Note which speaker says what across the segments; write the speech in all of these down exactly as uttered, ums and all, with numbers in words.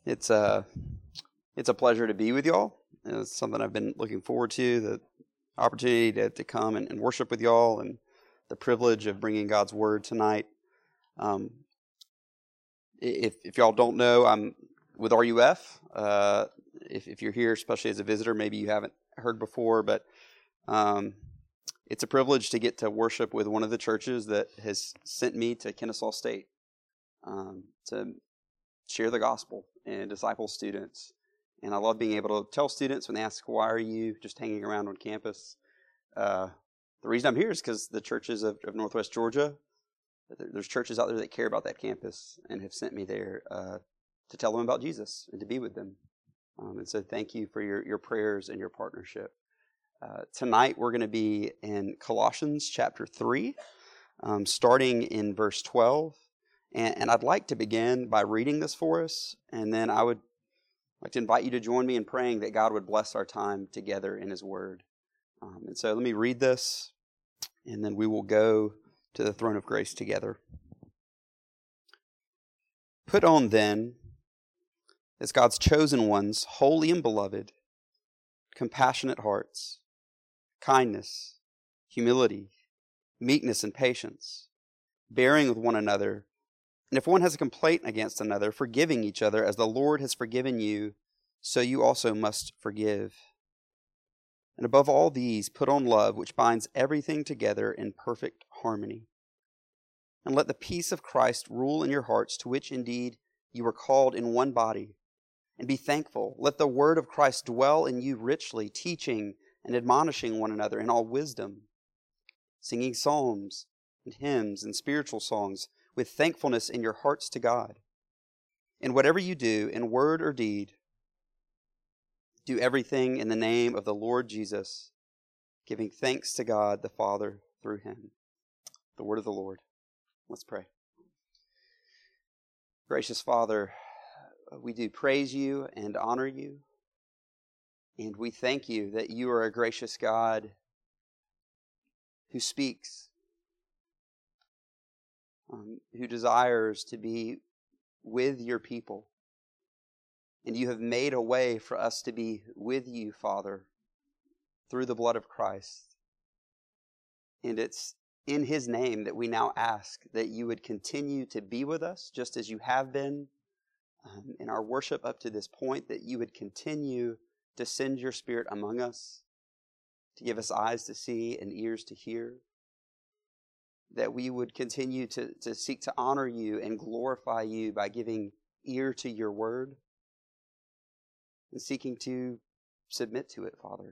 Speaker 1: It's a, it's a pleasure to be with y'all. It's something I've been looking forward to, the opportunity to, to come and, and worship with y'all, and the privilege of bringing God's Word tonight. Um, if, if y'all don't know, I'm with R U F. Uh, if, if you're here, especially as a visitor, maybe you haven't heard before, but um, it's a privilege to get to worship with one of the churches that has sent me to Kennesaw State um, to share the gospel and disciple students. And I love being able to tell students when they ask, why are you just hanging around on campus? Uh, the reason I'm here is because the churches of, of Northwest Georgia, there's churches out there that care about that campus and have sent me there uh, to tell them about Jesus and to be with them. Um, and so thank you for your, your prayers and your partnership. Uh, tonight we're going to be in Colossians chapter three, um, starting in verse twelve. And, and I'd like to begin by reading this for us, and then I would like to invite you to join me in praying that God would bless our time together in His Word. Um, and so let me read this, and then we will go to the throne of grace together. Put on then, as God's chosen ones, holy and beloved, compassionate hearts, kindness, humility, meekness, and patience, bearing with one another, and if one has a complaint against another, forgiving each other, as the Lord has forgiven you, so you also must forgive. And above all these, put on love, which binds everything together in perfect harmony. And let the peace of Christ rule in your hearts, to which indeed you were called in one body. And be thankful. Let the word of Christ dwell in you richly, teaching and admonishing one another in all wisdom, singing psalms and hymns and spiritual songs, with thankfulness in your hearts to God. And whatever you do, in word or deed, do everything in the name of the Lord Jesus, giving thanks to God the Father through Him. The word of the Lord. Let's pray. Gracious Father, we do praise you and honor you. And we thank you that you are a gracious God who speaks, Um, who desires to be with your people. And you have made a way for us to be with you, Father, through the blood of Christ. And it's in His name that we now ask that you would continue to be with us, just as you have been um, in our worship up to this point, that you would continue to send your Spirit among us, to give us eyes to see and ears to hear, that we would continue to, to seek to honor you and glorify you by giving ear to your word and seeking to submit to it, Father.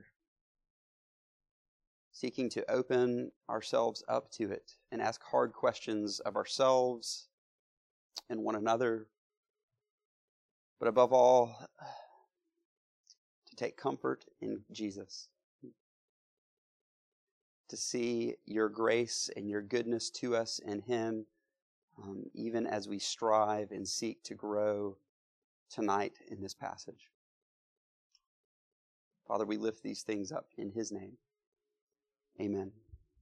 Speaker 1: Seeking to open ourselves up to it and ask hard questions of ourselves and one another. But above all, to take comfort in Jesus. To see your grace and your goodness to us in Him, um, even as we strive and seek to grow tonight in this passage. Father, we lift these things up in His name. Amen.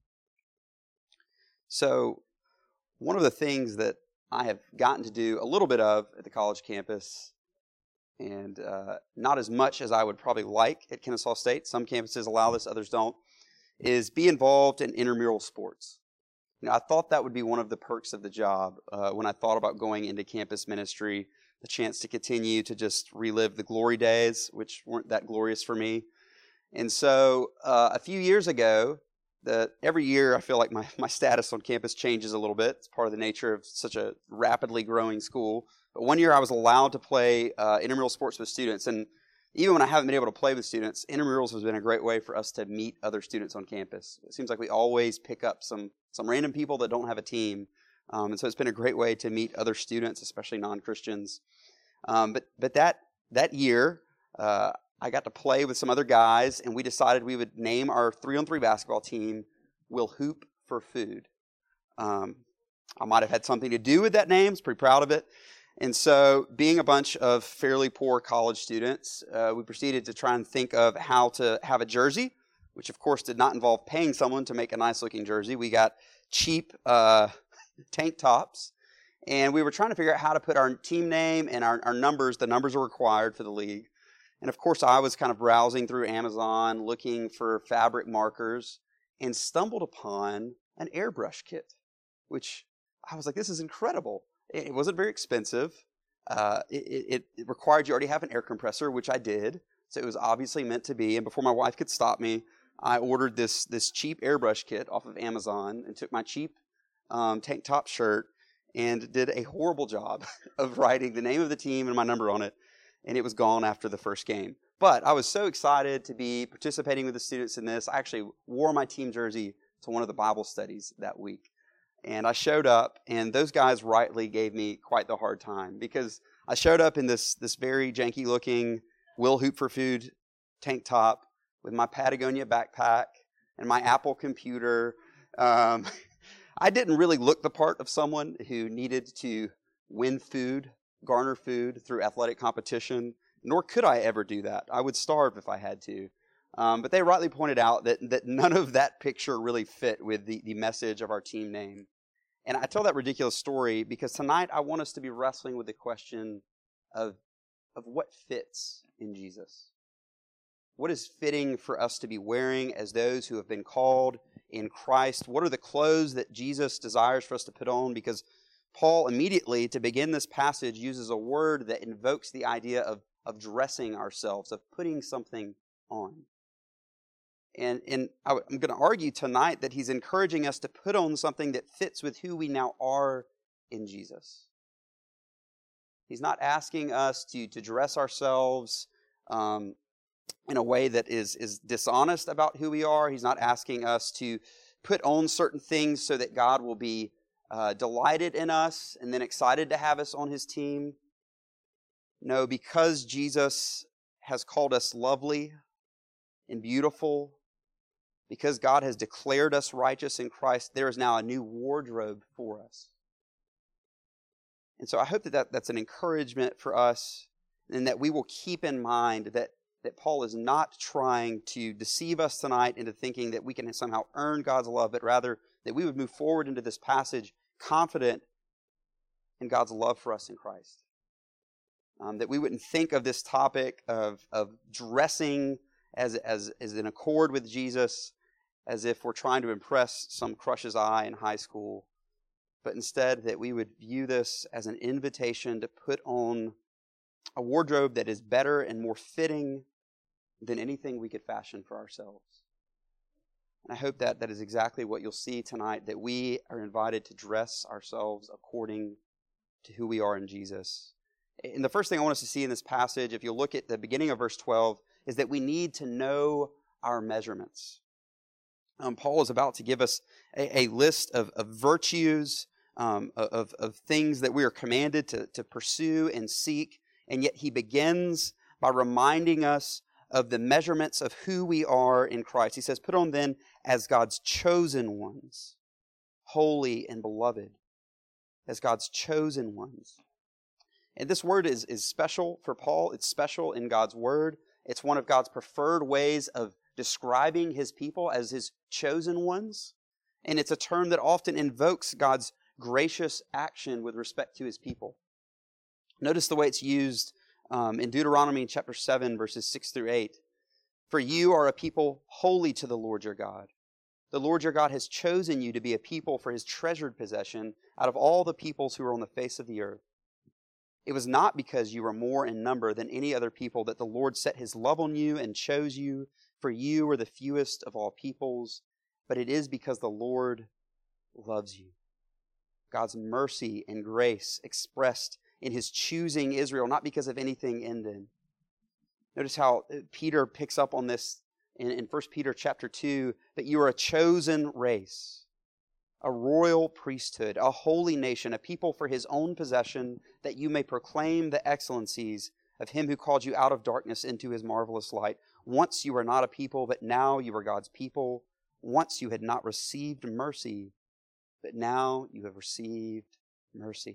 Speaker 1: So, one of the things that I have gotten to do a little bit of at the college campus, and uh, not as much as I would probably like at Kennesaw State, some campuses allow this, others don't, is be involved in intramural sports. You know, I thought that would be one of the perks of the job uh, when I thought about going into campus ministry, the chance to continue to just relive the glory days, which weren't that glorious for me. And so uh, a few years ago, the, every year I feel like my, my status on campus changes a little bit. It's part of the nature of such a rapidly growing school. But one year I was allowed to play uh, intramural sports with students, and even when I haven't been able to play with students, intramurals has been a great way for us to meet other students on campus. It seems like we always pick up some some random people that don't have a team. Um, and so it's been a great way to meet other students, especially non-Christians. Um, but but that that year, uh, I got to play with some other guys, and we decided we would name our three-on-three basketball team We'll Hoop for Food. Um, I might have had something to do with that name. I was pretty proud of it. And so, being a bunch of fairly poor college students, uh, we proceeded to try and think of how to have a jersey, which of course did not involve paying someone to make a nice-looking jersey. We got cheap uh, tank tops, And we were trying to figure out how to put our team name and our, our numbers. The numbers are required for the league. And of course, I was kind of browsing through Amazon, looking for fabric markers, and stumbled upon an airbrush kit, which I was like, this is incredible. It wasn't very expensive. Uh, it, it, it required you already have an air compressor, which I did. So it was obviously meant to be. And before my wife could stop me, I ordered this this cheap airbrush kit off of Amazon and took my cheap um, tank top shirt and did a horrible job of writing the name of the team and my number on it. And it was gone after the first game. But I was so excited to be participating with the students in this. I actually wore my team jersey to one of the Bible studies that week. And I showed up, and those guys rightly gave me quite the hard time because I showed up in this this very janky-looking Will Hoop for Food tank top with my Patagonia backpack and my Apple computer. Um, I didn't really look the part of someone who needed to win food, garner food through athletic competition, nor could I ever do that. I would starve if I had to. Um, but they rightly pointed out that, that none of that picture really fit with the, the message of our team name. And I tell that ridiculous story because tonight I want us to be wrestling with the question of, of what fits in Jesus. What is fitting for us to be wearing as those who have been called in Christ? What are the clothes that Jesus desires for us to put on? Because Paul immediately, to begin this passage, uses a word that invokes the idea of, of dressing ourselves, of putting something on. And, and I'm going to argue tonight that he's encouraging us to put on something that fits with who we now are in Jesus. He's not asking us to, to dress ourselves um, in a way that is, is dishonest about who we are. He's not asking us to put on certain things so that God will be uh, delighted in us and then excited to have us on his team. No, because Jesus has called us lovely and beautiful, because God has declared us righteous in Christ, there is now a new wardrobe for us. And so I hope that, that that's an encouragement for us and that we will keep in mind that, that Paul is not trying to deceive us tonight into thinking that we can somehow earn God's love, but rather that we would move forward into this passage confident in God's love for us in Christ. Um, that we wouldn't think of this topic of, of dressing as, as, as in accord with Jesus as if we're trying to impress some crush's eye in high school, but instead that we would view this as an invitation to put on a wardrobe that is better and more fitting than anything we could fashion for ourselves. And I hope that that is exactly what you'll see tonight, that we are invited to dress ourselves according to who we are in Jesus. And the first thing I want us to see in this passage, if you look at the beginning of verse twelve, is that we need to know our measurements. Um, Paul is about to give us a, a list of, of virtues, um, of, of things that we are commanded to, to pursue and seek, and yet he begins by reminding us of the measurements of who we are in Christ. He says, put on then as God's chosen ones, holy and beloved, as God's chosen ones. And this word is, is special for Paul. It's special in God's word. It's one of God's preferred ways of describing his people as his chosen ones. And it's a term that often invokes God's gracious action with respect to his people. Notice the way it's used um, in Deuteronomy chapter seven, verses six through eight. For you are a people holy to the Lord your God. The Lord your God has chosen you to be a people for his treasured possession out of all the peoples who are on the face of the earth. It was not because you were more in number than any other people that the Lord set his love on you and chose you, for you were the fewest of all peoples, but it is because the Lord loves you. God's mercy and grace expressed in his choosing Israel, not because of anything in them. Notice how Peter picks up on this in, in First Peter chapter two, that you are a chosen race, a royal priesthood, a holy nation, a people for his own possession, that you may proclaim the excellencies of him who called you out of darkness into his marvelous light. Once you were not a people, but now you are God's people. Once you had not received mercy, but now you have received mercy.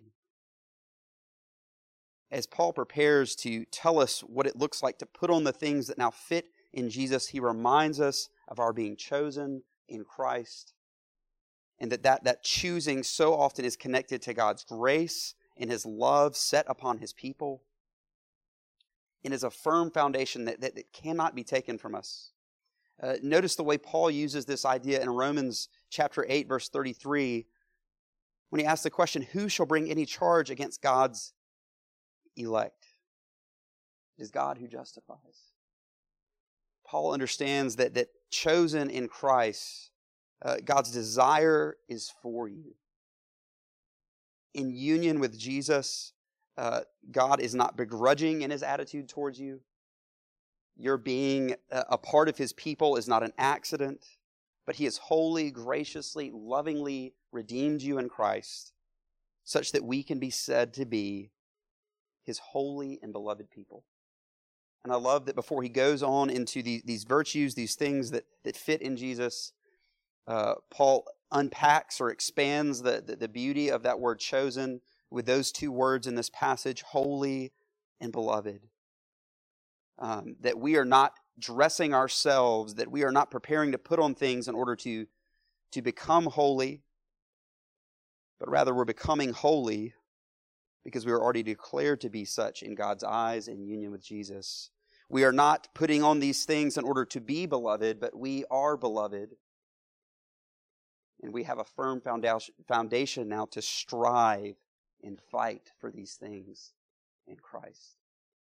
Speaker 1: As Paul prepares to tell us what it looks like to put on the things that now fit in Jesus, he reminds us of our being chosen in Christ. and that, that that choosing so often is connected to God's grace and His love set upon His people, and is a firm foundation that, that, that cannot be taken from us. Uh, notice the way Paul uses this idea in Romans chapter eight, verse thirty-three, when he asks the question, who shall bring any charge against God's elect? It is God who justifies. Paul understands that, that chosen in Christ, uh, God's desire is for you. In union with Jesus, uh, God is not begrudging in His attitude towards you. Your being a part of His people is not an accident, but He has wholly, graciously, lovingly redeemed you in Christ, such that we can be said to be His holy and beloved people. And I love that before he goes on into the, these virtues, these things that, that fit in Jesus, uh, Paul unpacks or expands the, the, the beauty of that word chosen with those two words in this passage, holy and beloved. Um, that we are not dressing ourselves, that we are not preparing to put on things in order to, to become holy, but rather we're becoming holy because we are already declared to be such in God's eyes in union with Jesus. We are not putting on these things in order to be beloved, but we are beloved. And we have a firm foundation now to strive and fight for these things in Christ.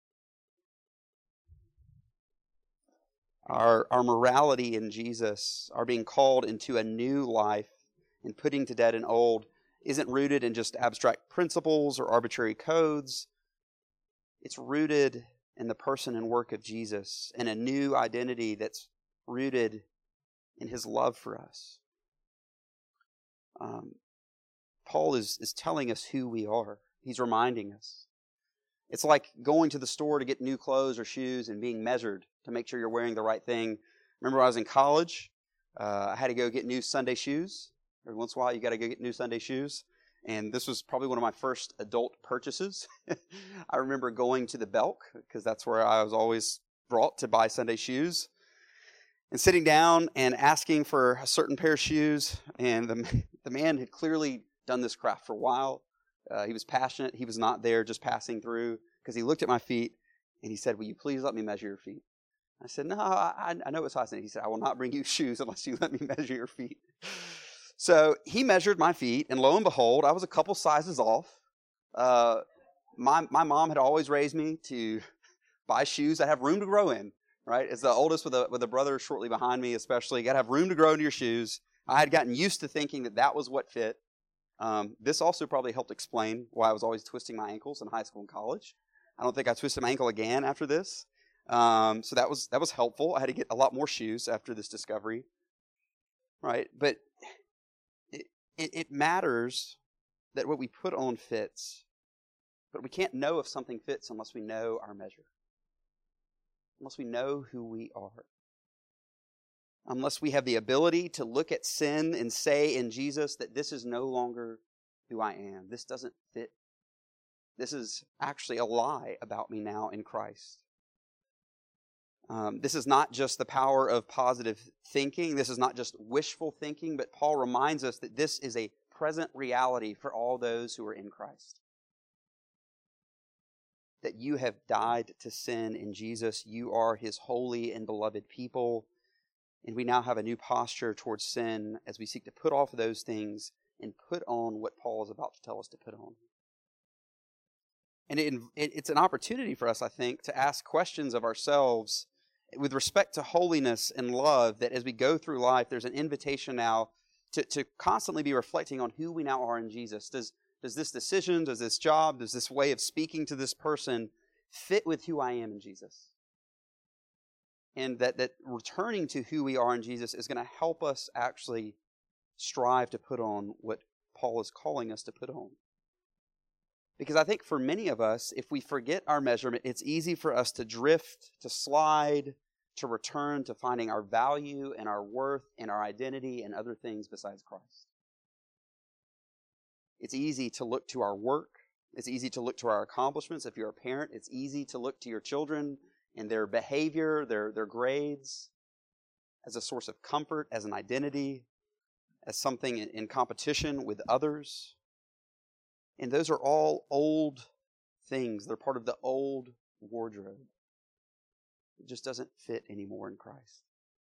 Speaker 1: Our, our morality in Jesus, our being called into a new life and putting to death an old, isn't rooted in just abstract principles or arbitrary codes. It's rooted in the person and work of Jesus and a new identity that's rooted in His love for us. Um, Paul is, is telling us who we are. He's reminding us. It's like going to the store to get new clothes or shoes and being measured to make sure you're wearing the right thing. Remember when I was in college, uh, I had to go get new Sunday shoes. Every once in a while, you got to go get new Sunday shoes. And this was probably one of my first adult purchases. I remember going to the Belk, because that's where I was always brought to buy Sunday shoes, and sitting down and asking for a certain pair of shoes. And the, the man had clearly done this craft for a while. Uh, he was passionate. He was not there just passing through, because he looked at my feet and he said, "Will you please let me measure your feet?" I said, "No, I, I know it's size." He said, "I will not bring you shoes unless you let me measure your feet." So he measured my feet, and lo and behold, I was a couple sizes off. Uh, my my mom had always raised me to buy shoes that have room to grow in, right? As the oldest with a, with a brother shortly behind me especially, you got to have room to grow into your shoes. I had gotten used to thinking that that was what fit. Um, this also probably helped explain why I was always twisting my ankles in high school and college. I don't think I twisted my ankle again after this. Um, so that was that was helpful. I had to get a lot more shoes after this discovery, right? But it, it, it matters that what we put on fits. But we can't know if something fits unless we know our measure. Unless we know who we are. Unless we have the ability to look at sin and say in Jesus that this is no longer who I am. This doesn't fit. This is actually a lie about me now in Christ. Um, this is not just the power of positive thinking. This is not just wishful thinking, but Paul reminds us that this is a present reality for all those who are in Christ. That you have died to sin in Jesus. You are His holy and beloved people. And we now have a new posture towards sin as we seek to put off those things and put on what Paul is about to tell us to put on. And it, it, it's an opportunity for us, I think, to ask questions of ourselves with respect to holiness and love, that as we go through life, there's an invitation now to, to constantly be reflecting on who we now are in Jesus. Does, does this decision, does this job, does this way of speaking to this person fit with who I am in Jesus? And that, that returning to who we are in Jesus is going to help us actually strive to put on what Paul is calling us to put on. Because I think for many of us, if we forget our measurement, it's easy for us to drift, to slide, to return to finding our value and our worth and our identity and other things besides Christ. It's easy to look to our work. It's easy to look to our accomplishments. If you're a parent, it's easy to look to your children and their behavior, their, their grades, as a source of comfort, as an identity. as something in, in competition with others. And those are all old things. They're part of the old wardrobe. It just doesn't fit anymore in Christ.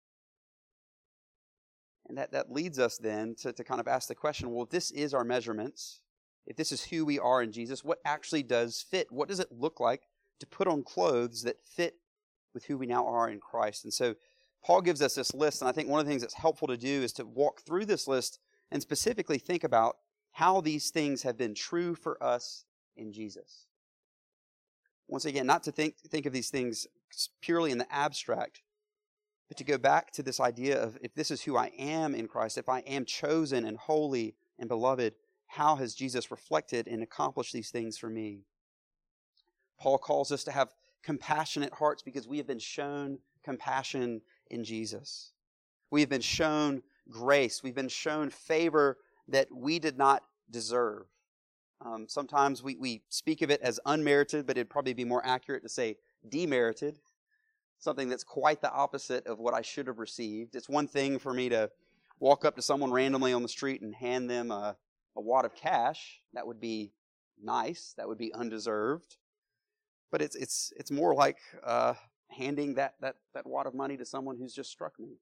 Speaker 1: And that, that leads us then to, to kind of ask the question, well, if this is our measurements, if this is who we are in Jesus, what actually does fit? What does it look like to put on clothes that fit with who we now are in Christ? And so Paul gives us this list, and I think one of the things that's helpful to do is to walk through this list and specifically think about how these things have been true for us in Jesus. Once again, not to think, think of these things purely in the abstract, but to go back to this idea of if this is who I am in Christ, if I am chosen and holy and beloved, how has Jesus reflected and accomplished these things for me? Paul calls us to have compassionate hearts because we have been shown compassion in Jesus. We have been shown grace. We've been shown favor that we did not deserve. Um, sometimes we, we speak of it as unmerited, but it'd probably be more accurate to say demerited. Something that's quite the opposite of what I should have received. It's one thing for me to walk up to someone randomly on the street and hand them a, a wad of cash. That would be nice. That would be undeserved. But it's it's it's more like uh, handing that, that, that wad of money to someone who's just struck me.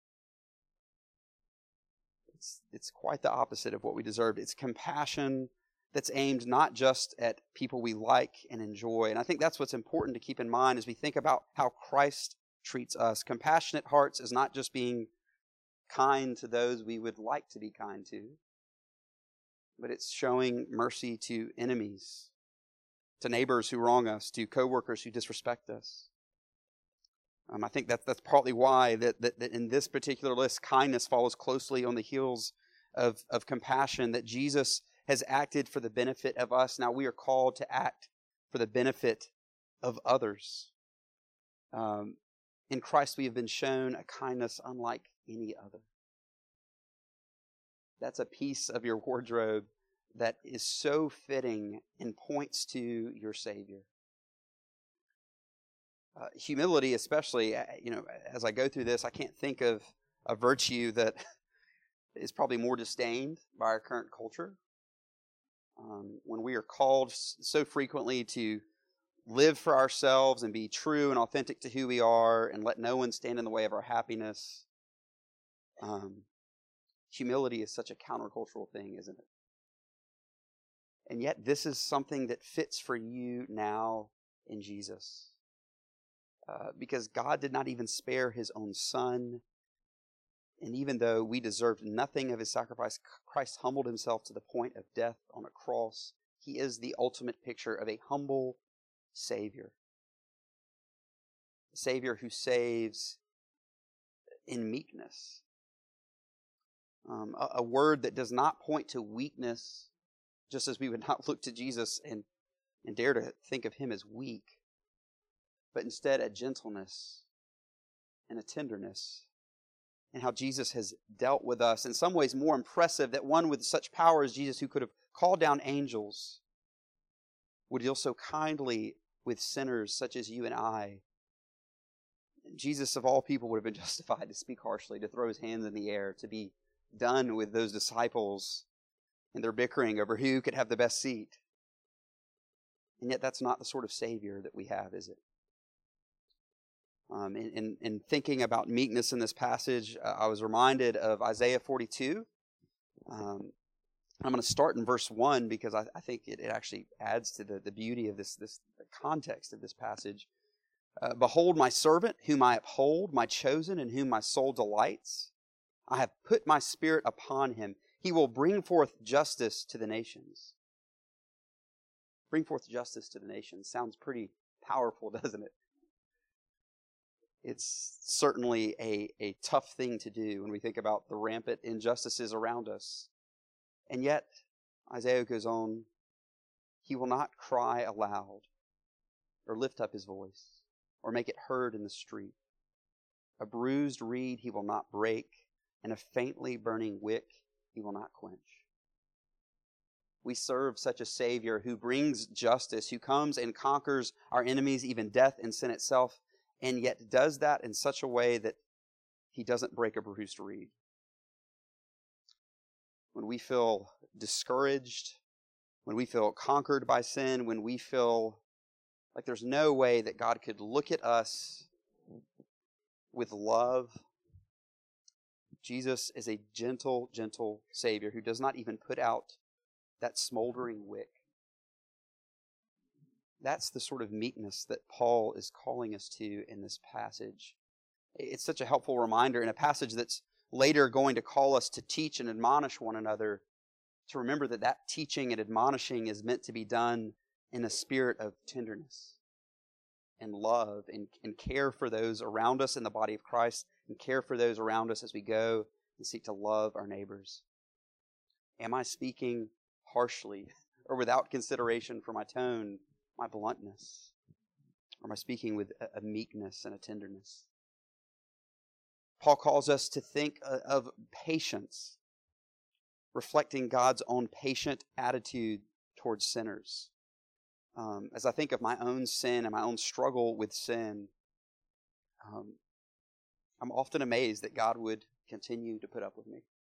Speaker 1: It's, it's quite the opposite of what we deserved. It's compassion that's aimed not just at people we like and enjoy. And I think that's what's important to keep in mind as we think about how Christ treats us. Compassionate hearts is not just being kind to those we would like to be kind to, but it's showing mercy to enemies, to neighbors who wrong us, to coworkers who disrespect us. Um, I think that that's partly why that, that, that in this particular list, kindness follows closely on the heels of, of compassion, that Jesus has acted for the benefit of us. Now we are called to act for the benefit of others. Um, in Christ we have been shown a kindness unlike any other. That's a piece of your wardrobe that is so fitting and points to your Savior. Uh, humility especially, you know, as I go through this, I can't think of a virtue that is probably more disdained by our current culture. Um, when we are called so frequently to live for ourselves and be true and authentic to who we are and let no one stand in the way of our happiness, um, humility is such a countercultural thing, isn't it? And yet this is something that fits for you now in Jesus. Uh, because God did not even spare His own Son. And even though we deserved nothing of His sacrifice, Christ humbled Himself to the point of death on a cross. He is the ultimate picture of a humble Savior. A Savior who saves in meekness. Um, a, a word that does not point to weakness, just as we would not look to Jesus and, and dare to think of Him as weak, but instead a gentleness and a tenderness. And how Jesus has dealt with us. In some ways more impressive that one with such power as Jesus, who could have called down angels, would deal so kindly with sinners such as you and I. Jesus of all people would have been justified to speak harshly, to throw His hands in the air, to be done with those disciples and their bickering over who could have the best seat. And yet that's not the sort of Savior that we have, is it? Um, in, in, in thinking about meekness in this passage, uh, I was reminded of Isaiah forty-two. Um, I'm going to start in verse one because I, I think it, it actually adds to the, the beauty of this, this the context of this passage. Uh, Behold my servant, whom I uphold, my chosen, in whom my soul delights. I have put my spirit upon him. He will bring forth justice to the nations. Bring forth justice to the nations. Sounds pretty powerful, doesn't it? It's certainly a, a tough thing to do when we think about the rampant injustices around us. And yet, Isaiah goes on, He will not cry aloud or lift up His voice or make it heard in the street. A bruised reed He will not break, and a faintly burning wick He will not quench. We serve such a Savior who brings justice, who comes and conquers our enemies, even death and sin itself, and yet does that in such a way that He doesn't break a bruised reed. when we feel discouraged, when we feel conquered by sin, when we feel like there's no way that God could look at us with love. Jesus is a gentle, gentle Savior who does not even put out that smoldering wick. That's the sort of meekness that Paul is calling us to in this passage. It's such a helpful reminder in a passage that's later going to call us to teach and admonish one another, to remember that that teaching and admonishing is meant to be done in a spirit of tenderness and love and, and care for those around us in the body of Christ and care for those around us as we go and seek to love our neighbors. Am I speaking harshly or without consideration for my tone, my bluntness? Or am I speaking with a, a meekness and a tenderness? Paul calls us to think of patience, reflecting God's own patient attitude towards sinners. Um, as I think of my own sin and my own struggle with sin, um, I'm often amazed that God would continue to put up with me.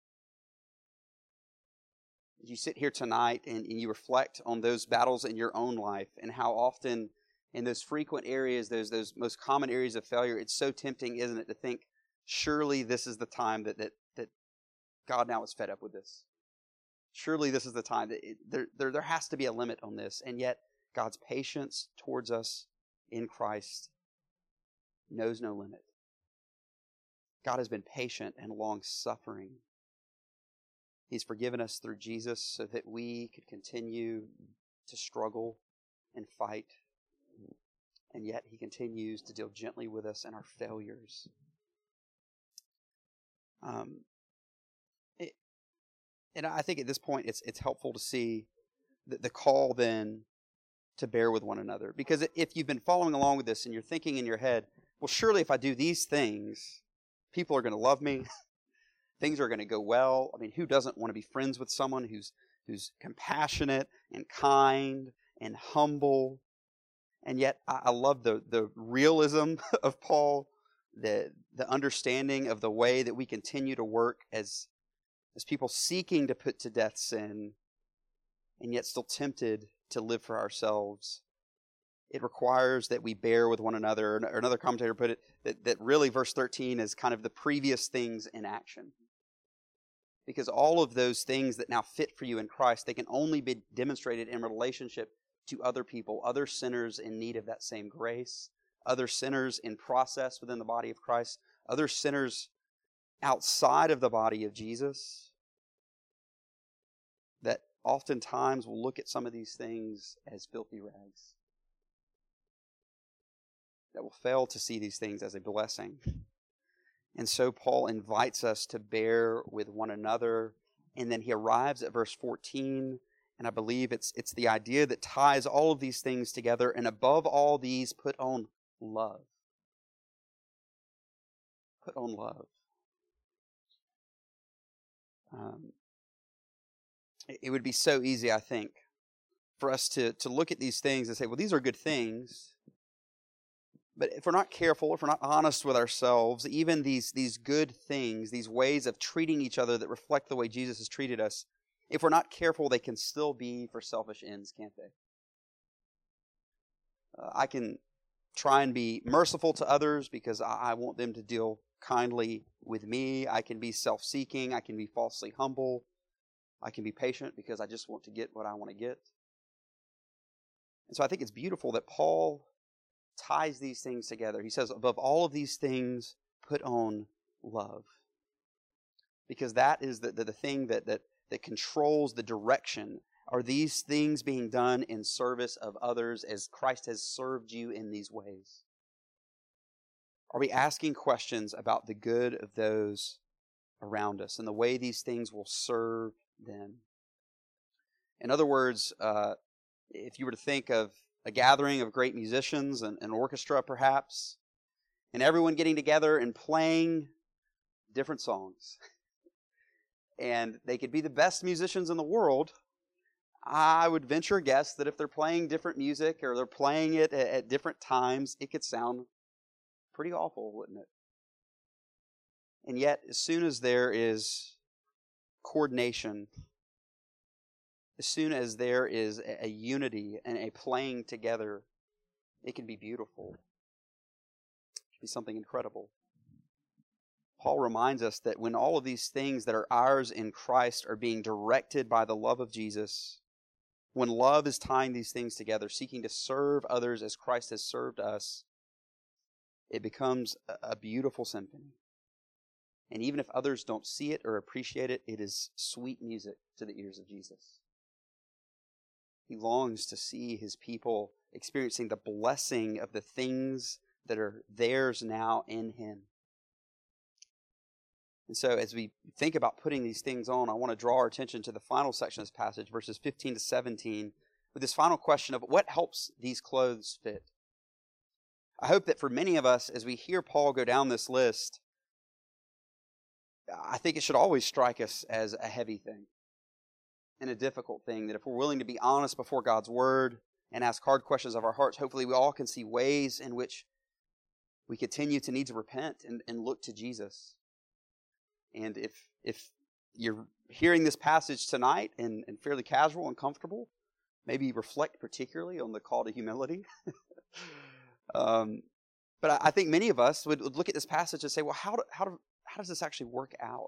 Speaker 1: As you sit here tonight and, and you reflect on those battles in your own life and how often in those frequent areas, those, those most common areas of failure, it's so tempting, isn't it, to think, surely this is the time that, that, that God now is fed up with this. Surely this is the time that it, there, there, there has to be a limit on this. And yet God's patience towards us in Christ knows no limit. God has been patient and long-suffering. He's forgiven us through Jesus so that we could continue to struggle and fight. And yet He continues to deal gently with us in our failures. Um, it, and I think at this point it's it's helpful to see the, the call then to bear with one another. Because if you've been following along with this and you're thinking in your head, well, surely if I do these things, people are going to love me. Things are going to go well. I mean, who doesn't want to be friends with someone who's who's compassionate and kind and humble? And yet, I, I love the the realism of Paul, the the understanding of the way that we continue to work as as people seeking to put to death sin, and yet still tempted to live for ourselves. It requires that we bear with one another. Or another commentator put it that, that really verse thirteen is kind of the previous things in action. Because all of those things that now fit for you in Christ, they can only be demonstrated in relationship to other people, other sinners in need of that same grace, other sinners in process within the body of Christ, other sinners outside of the body of Jesus, that oftentimes will look at some of these things as filthy rags, that will fail to see these things as a blessing. And so Paul invites us to bear with one another, and then he arrives at verse fourteen, and I believe it's it's the idea that ties all of these things together, and above all these, put on love. Put on love. Um, it would be so easy, I think, for us to, to look at these things and say, well, these are good things. But if we're not careful, if we're not honest with ourselves, even these, these good things, these ways of treating each other that reflect the way Jesus has treated us, if we're not careful, they can still be for selfish ends, can't they? Uh, I can try and be merciful to others because I, I want them to deal kindly with me. I can be self-seeking. I can be falsely humble. I can be patient because I just want to get what I want to get. And so I think it's beautiful that Paul ties these things together. He says, above all of these things, put on love. Because that is the, the, the thing that, that, that controls the direction. Are these things being done in service of others as Christ has served you in these ways? Are we asking questions about the good of those around us and the way these things will serve them? In other words, uh, if you were to think of a gathering of great musicians, and an orchestra perhaps, and everyone getting together and playing different songs. And they could be the best musicians in the world. I would venture a guess that if they're playing different music or they're playing it at, at different times, it could sound pretty awful, wouldn't it? And yet, as soon as there is coordination, as soon as there is a, a unity and a playing together, it can be beautiful. It can be something incredible. Paul reminds us that when all of these things that are ours in Christ are being directed by the love of Jesus, when love is tying these things together, seeking to serve others as Christ has served us, it becomes a beautiful symphony. And even if others don't see it or appreciate it, it is sweet music to the ears of Jesus. He longs to see his people experiencing the blessing of the things that are theirs now in him. And so as we think about putting these things on, I want to draw our attention to the final section of this passage, verses fifteen to seventeen, with this final question of what helps these clothes fit. I hope that for many of us, as we hear Paul go down this list, I think it should always strike us as a heavy thing and a difficult thing, that if we're willing to be honest before God's Word and ask hard questions of our hearts, hopefully we all can see ways in which we continue to need to repent and, and look to Jesus. And if if you're hearing this passage tonight and, and fairly casual and comfortable, maybe reflect particularly on the call to humility. um, but I, I think many of us would, would look at this passage and say, well, how do, how do, how does this actually work out?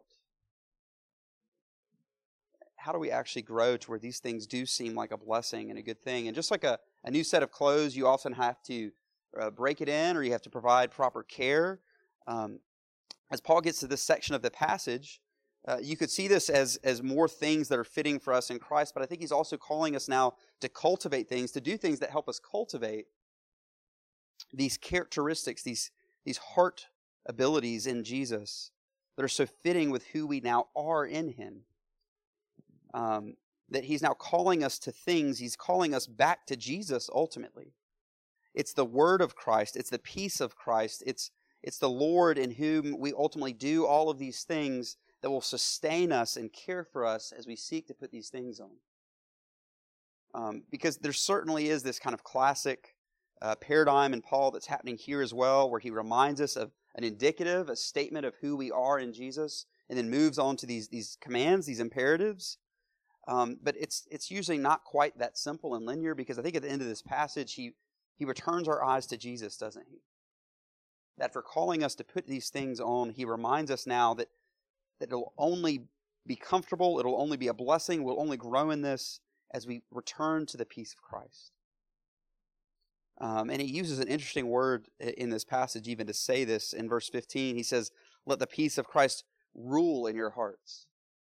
Speaker 1: How do we actually grow to where these things do seem like a blessing and a good thing? And just like a, a new set of clothes, you often have to uh, break it in, or you have to provide proper care. Um, As Paul gets to this section of the passage, uh, you could see this as, as more things that are fitting for us in Christ, but I think he's also calling us now to cultivate things, to do things that help us cultivate these characteristics, these, these heart abilities in Jesus that are so fitting with who we now are in him. Um, that he's now calling us to things, he's calling us back to Jesus ultimately. It's the word of Christ, it's the peace of Christ, it's It's the Lord in whom we ultimately do all of these things that will sustain us and care for us as we seek to put these things on. Um, because there certainly is this kind of classic uh, paradigm in Paul that's happening here as well, where he reminds us of an indicative, a statement of who we are in Jesus, and then moves on to these, these commands, these imperatives. Um, but it's it's usually not quite that simple and linear, because I think at the end of this passage, he, he returns our eyes to Jesus, doesn't he? That for calling us to put these things on, he reminds us now that, that it'll only be comfortable, it'll only be a blessing, we'll only grow in this as we return to the peace of Christ. Um, and he uses an interesting word in this passage even to say this. In verse fifteen, he says, let the peace of Christ rule in your hearts.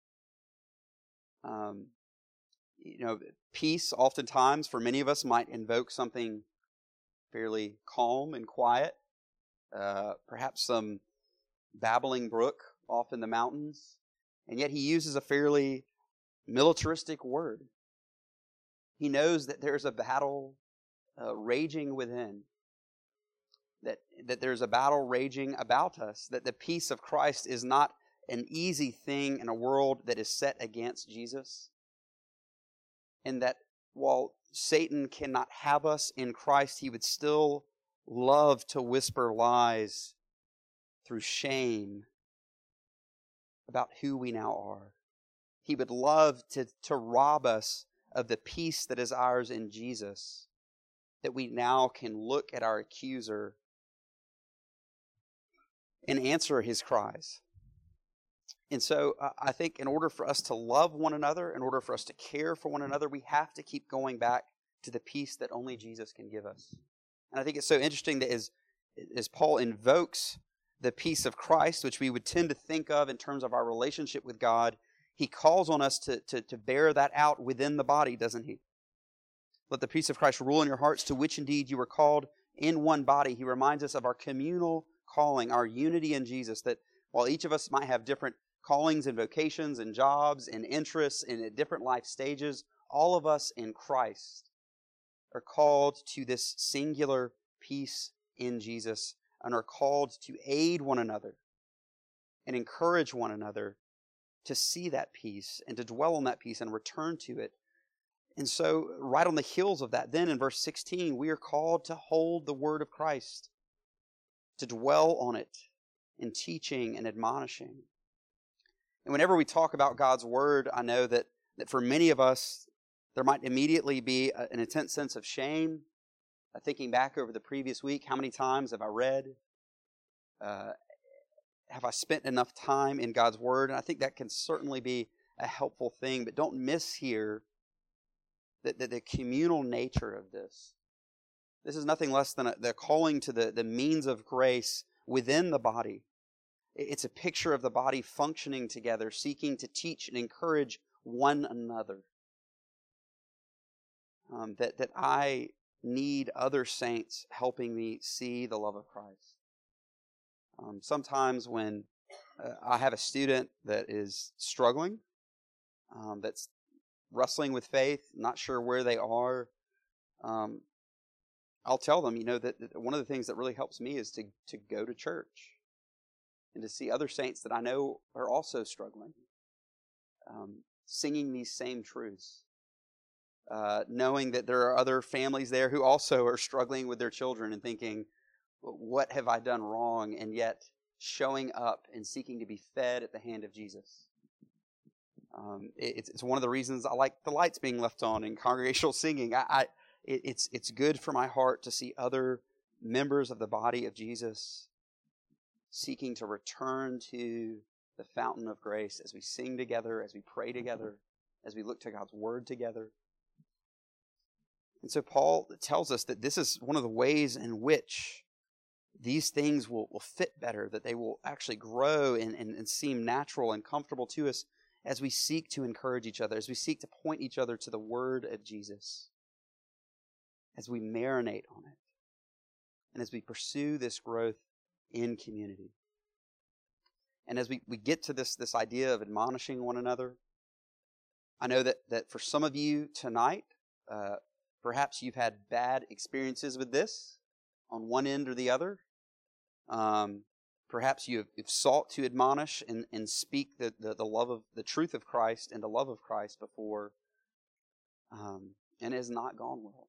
Speaker 1: Um, you know, peace oftentimes for many of us might invoke something fairly calm and quiet. Uh, perhaps some babbling brook off in the mountains. And yet he uses a fairly militaristic word. He knows that there's a battle uh, raging within. That, that there's a battle raging about us. That the peace of Christ is not an easy thing in a world that is set against Jesus. And that while Satan cannot have us in Christ, he would still love to whisper lies through shame about who we now are. He would love to, to rob us of the peace that is ours in Jesus, that we now can look at our accuser and answer his cries. And so uh, I think in order for us to love one another, in order for us to care for one another, we have to keep going back to the peace that only Jesus can give us. And I think it's so interesting that as, as Paul invokes the peace of Christ, which we would tend to think of in terms of our relationship with God, he calls on us to, to, to bear that out within the body, doesn't he? Let the peace of Christ rule in your hearts, to which indeed you were called in one body. He reminds us of our communal calling, our unity in Jesus, that while each of us might have different callings and vocations and jobs and interests and at different life stages, all of us in Christ are called to this singular peace in Jesus and are called to aid one another and encourage one another to see that peace and to dwell on that peace and return to it. And so right on the heels of that, then in verse sixteen, we are called to hold the word of Christ, to dwell on it in teaching and admonishing. And whenever we talk about God's Word, I know that, that for many of us, there might immediately be a, an intense sense of shame. Uh, thinking back over the previous week, how many times have I read? Uh, have I spent enough time in God's Word? And I think that can certainly be a helpful thing. But don't miss here that the, the communal nature of this. This is nothing less than a, the calling to the, the means of grace within the body. It's a picture of the body functioning together, seeking to teach and encourage one another. Um, that, that I need other saints helping me see the love of Christ. Um, sometimes when uh, I have a student that is struggling, um, that's wrestling with faith, not sure where they are, um, I'll tell them, you know, that, that one of the things that really helps me is to, to go to church and to see other saints that I know are also struggling, um, singing these same truths. Uh, knowing that there are other families there who also are struggling with their children and thinking, what have I done wrong? And yet showing up and seeking to be fed at the hand of Jesus. Um, it, it's, it's one of the reasons I like the lights being left on and congregational singing. I, I it, it's it's good for my heart to see other members of the body of Jesus seeking to return to the fountain of grace as we sing together, as we pray together, as we look to God's Word together. And so Paul tells us that this is one of the ways in which these things will, will fit better, that they will actually grow and, and, and seem natural and comfortable to us as we seek to encourage each other, as we seek to point each other to the Word of Jesus, as we marinate on it, and as we pursue this growth in community. And as we, we get to this, this idea of admonishing one another, I know that, that for some of you tonight, uh, perhaps you've had bad experiences with this on one end or the other. Um, perhaps you have you've sought to admonish and, and speak the, the, the love of the truth of Christ and the love of Christ before, um, and it has not gone well.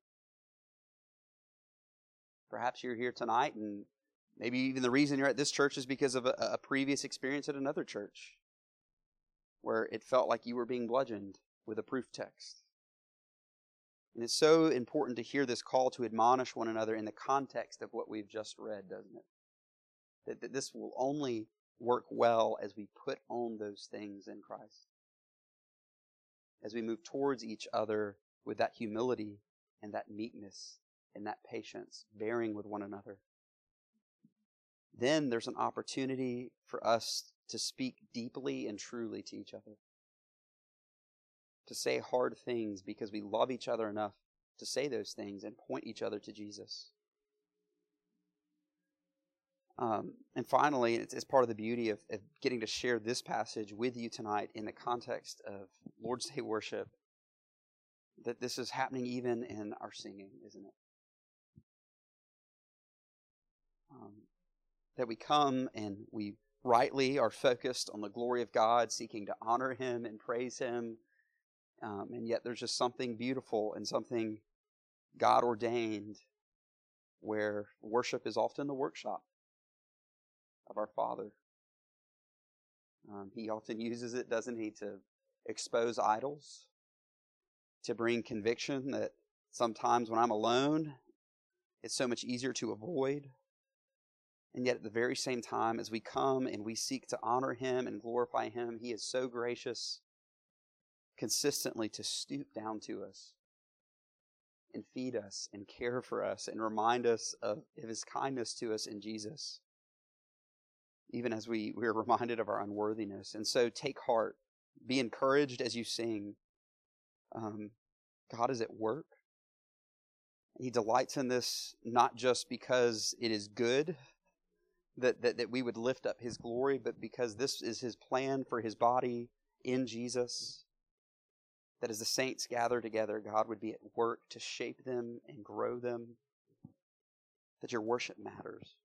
Speaker 1: Perhaps you're here tonight and maybe even the reason you're at this church is because of a, a previous experience at another church where it felt like you were being bludgeoned with a proof text. And it's so important to hear this call to admonish one another in the context of what we've just read, doesn't it? That, that this will only work well as we put on those things in Christ. As we move towards each other with that humility and that meekness and that patience, bearing with one another. Then there's an opportunity for us to speak deeply and truly to each other. To say hard things because we love each other enough to say those things and point each other to Jesus. Um, and finally, it's, it's part of the beauty of, of getting to share this passage with you tonight in the context of Lord's Day worship, that this is happening even in our singing, isn't it? Um, that we come and we rightly are focused on the glory of God, seeking to honor Him and praise Him. Um, and yet there's just something beautiful and something God ordained where worship is often the workshop of our Father. Um, he often uses it, doesn't He, to expose idols, to bring conviction that sometimes when I'm alone, it's so much easier to avoid. And yet at the very same time, as we come and we seek to honor Him and glorify Him, He is so gracious consistently to stoop down to us and feed us and care for us and remind us of, of His kindness to us in Jesus, even as we, we are reminded of our unworthiness. And so take heart, be encouraged as you sing. Um, God is at work. He delights in this not just because it is good that, that, that we would lift up His glory, but because this is His plan for His body in Jesus. That as the saints gather together, God would be at work to shape them and grow them. That your worship matters.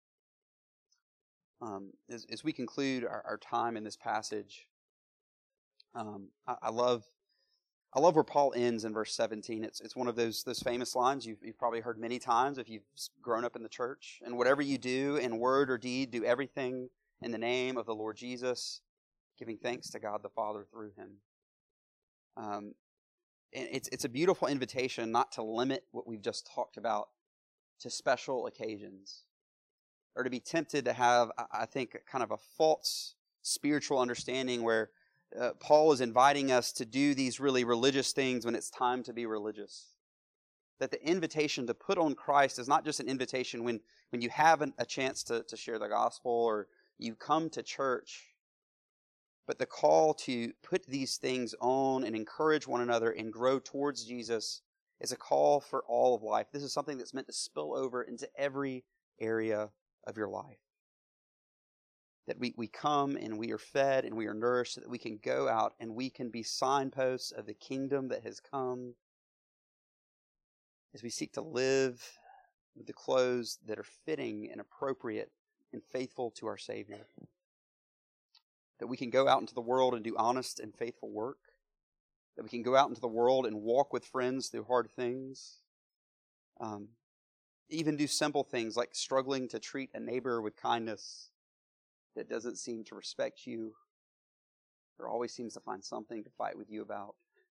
Speaker 1: Um, as, as we conclude our, our time in this passage, um, I, I love I love where Paul ends in verse seventeen. It's it's one of those those famous lines you've, you've probably heard many times if you've grown up in the church. And whatever you do in word or deed, do everything in the name of the Lord Jesus, giving thanks to God the Father through him. Um, and it's it's a beautiful invitation not to limit what we've just talked about to special occasions, or to be tempted to have, I think, kind of a false spiritual understanding where uh, Paul is inviting us to do these really religious things when it's time to be religious. That the invitation to put on Christ is not just an invitation when, when you have an, a chance to, to share the gospel or you come to church, but the call to put these things on and encourage one another and grow towards Jesus is a call for all of life. This is something that's meant to spill over into every area of your life. That we, we come and we are fed and we are nourished so that we can go out and we can be signposts of the kingdom that has come as we seek to live with the clothes that are fitting and appropriate and faithful to our Savior. That we can go out into the world and do honest and faithful work. That we can go out into the world and walk with friends through hard things. Um, even do simple things like struggling to treat a neighbor with kindness that doesn't seem to respect you or always seems to find something to fight with you about.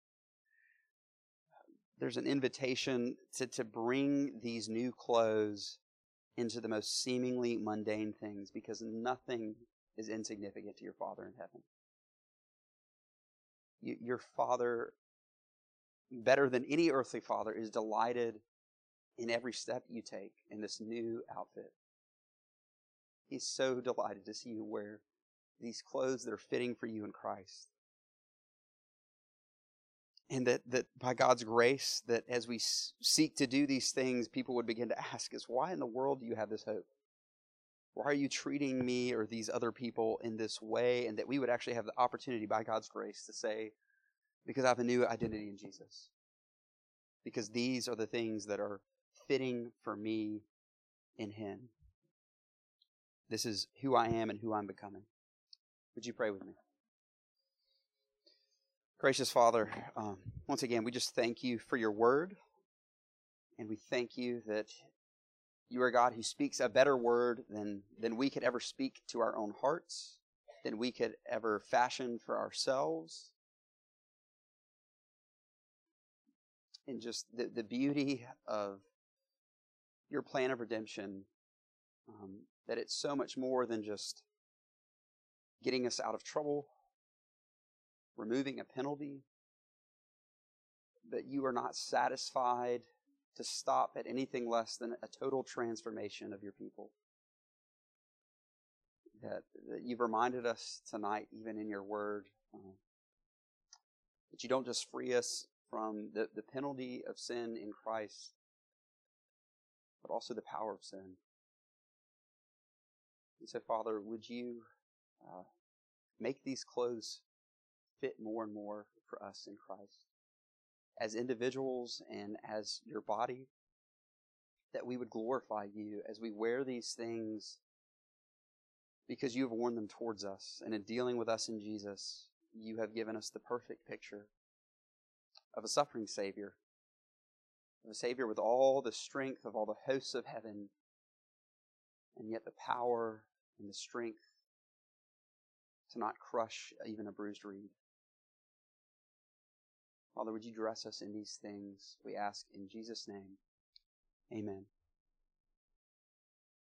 Speaker 1: There's an invitation to, to bring these new clothes into the most seemingly mundane things, because nothing is insignificant to your Father in heaven. You, your Father, better than any earthly father, is delighted in every step you take in this new outfit. He's so delighted to see you wear these clothes that are fitting for you in Christ. And that, that by God's grace, that as we seek to do these things, people would begin to ask us, why in the world do you have this hope? Why are you treating me or these other people in this way? And that we would actually have the opportunity by God's grace to say, because I have a new identity in Jesus. Because these are the things that are fitting for me in Him. This is who I am and who I'm becoming. Would you pray with me? Gracious Father, um, once again, we just thank you for your word. And we thank you that you are a God who speaks a better word than, than we could ever speak to our own hearts, than we could ever fashion for ourselves. And just the, the beauty of your plan of redemption, um, that it's so much more than just getting us out of trouble, removing a penalty, but you are not satisfied to stop at anything less than a total transformation of your people. That, that you've reminded us tonight, even in your word, um, that you don't just free us from the, the penalty of sin in Christ, but also the power of sin. And so, Father, would you uh, make these clothes fit more and more for us in Christ, as individuals and as your body, that we would glorify you as we wear these things because you have worn them towards us. And in dealing with us in Jesus, you have given us the perfect picture of a suffering Savior, of a Savior with all the strength of all the hosts of heaven, and yet the power and the strength to not crush even a bruised reed. Father, would you dress us in these things? We ask in Jesus' name. Amen.